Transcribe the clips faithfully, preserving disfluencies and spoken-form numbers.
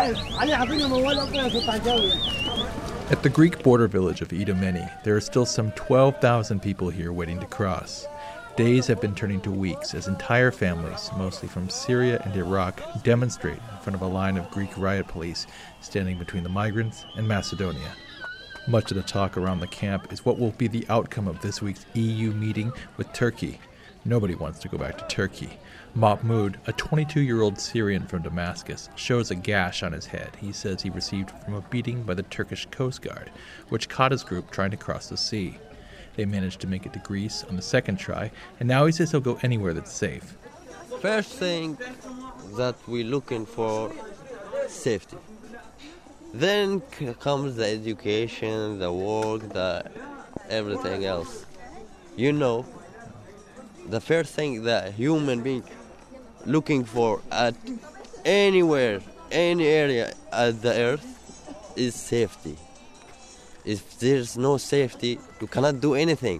At the Greek border village of Idomeni, there are still some twelve thousand people here waiting to cross. Days have been turning to weeks as entire families, mostly from Syria and Iraq, demonstrate in front of a line of Greek riot police standing between the migrants and Macedonia. Much of the talk around the camp is what will be the outcome of this week's E U meeting with Turkey. Nobody wants to go back to Turkey. Mahmoud, a twenty-two-year-old Syrian from Damascus, shows a gash on his head he says he received from a beating by the Turkish Coast Guard, which caught his group trying to cross the sea. They managed to make it to Greece on the second try, and now he says he'll go anywhere that's safe. First thing that we're looking for, safety. Then comes the education, the work, the everything else. You know, the first thing that human being looking for at anywhere, any area at the earth is safety. If there's no safety, you cannot do anything.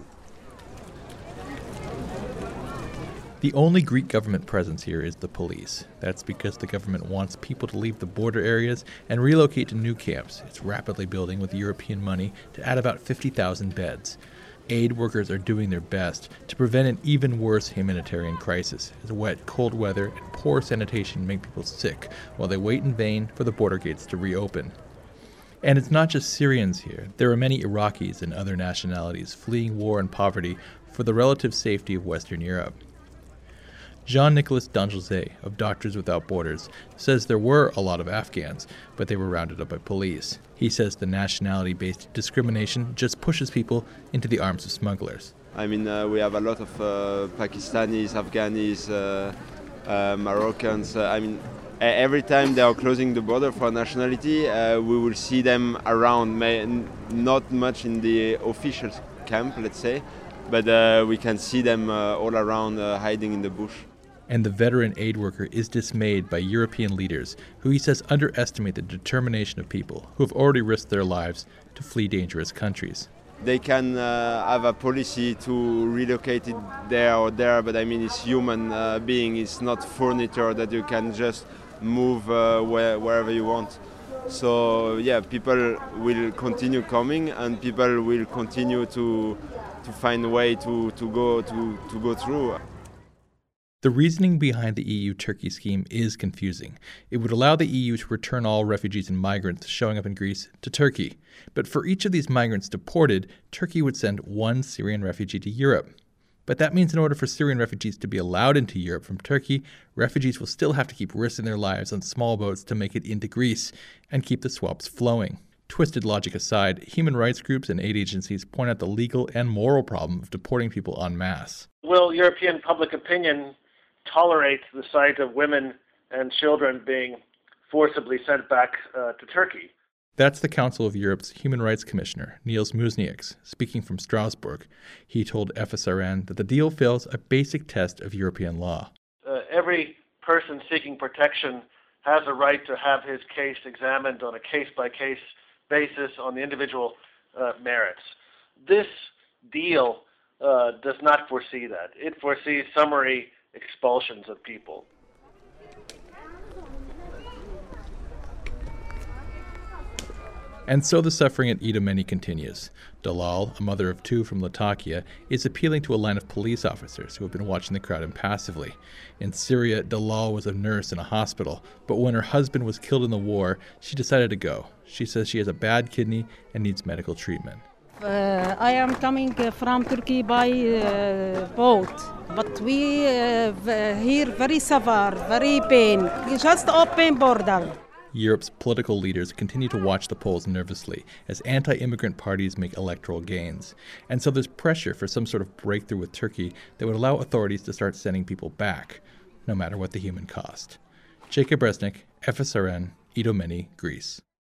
The only Greek government presence here is the police. That's because the government wants people to leave the border areas and relocate to new camps. It's rapidly building with European money to add about fifty thousand beds. Aid workers are doing their best to prevent an even worse humanitarian crisis, as wet, cold weather and poor sanitation make people sick while they wait in vain for the border gates to reopen. And it's not just Syrians here. There are many Iraqis and other nationalities fleeing war and poverty for the relative safety of Western Europe. Jean-Nicolas Dangelzé of Doctors Without Borders says there were a lot of Afghans, but they were rounded up by police. He says the nationality-based discrimination just pushes people into the arms of smugglers. I mean, uh, we have a lot of uh, Pakistanis, Afghanis, uh, uh, Moroccans. Uh, I mean, every time they are closing the border for nationality, uh, we will see them around, may, not much in the official camp, let's say, but uh, we can see them uh, all around uh, hiding in the bush. And the veteran aid worker is dismayed by European leaders who he says underestimate the determination of people who have already risked their lives to flee dangerous countries. They can uh, have a policy to relocate it there or there, but I mean it's human uh, being, it's not furniture that you can just move uh, where, wherever you want. So yeah, people will continue coming and people will continue to to find a way to, to go to, to go through. The reasoning behind the E U-Turkey scheme is confusing. It would allow the E U to return all refugees and migrants showing up in Greece to Turkey. But for each of these migrants deported, Turkey would send one Syrian refugee to Europe. But that means in order for Syrian refugees to be allowed into Europe from Turkey, refugees will still have to keep risking their lives on small boats to make it into Greece and keep the swaps flowing. Twisted logic aside, human rights groups and aid agencies point out the legal and moral problem of deporting people en masse. Will European public opinion tolerate the sight of women and children being forcibly sent back uh, to Turkey? That's the Council of Europe's Human Rights Commissioner, Niels Muiznieks, speaking from Strasbourg. He told F S R N that the deal fails a basic test of European law. Uh, every person seeking protection has a right to have his case examined on a case-by-case basis on the individual uh, merits. This deal uh, does not foresee that. It foresees summary expulsions of people. And so the suffering at Idomeni continues. Dalal, a mother of two from Latakia, is appealing to a line of police officers who have been watching the crowd impassively. In Syria, Dalal was a nurse in a hospital, but when her husband was killed in the war, she decided to go. She says she has a bad kidney and needs medical treatment. Uh, I am coming from Turkey by uh, boat, but we uh, here very severe, very pain. Just open border. Europe's political leaders continue to watch the polls nervously as anti-immigrant parties make electoral gains. And so there's pressure for some sort of breakthrough with Turkey that would allow authorities to start sending people back, no matter what the human cost. Jacob Resnick, F S R N, Idomeni, Greece.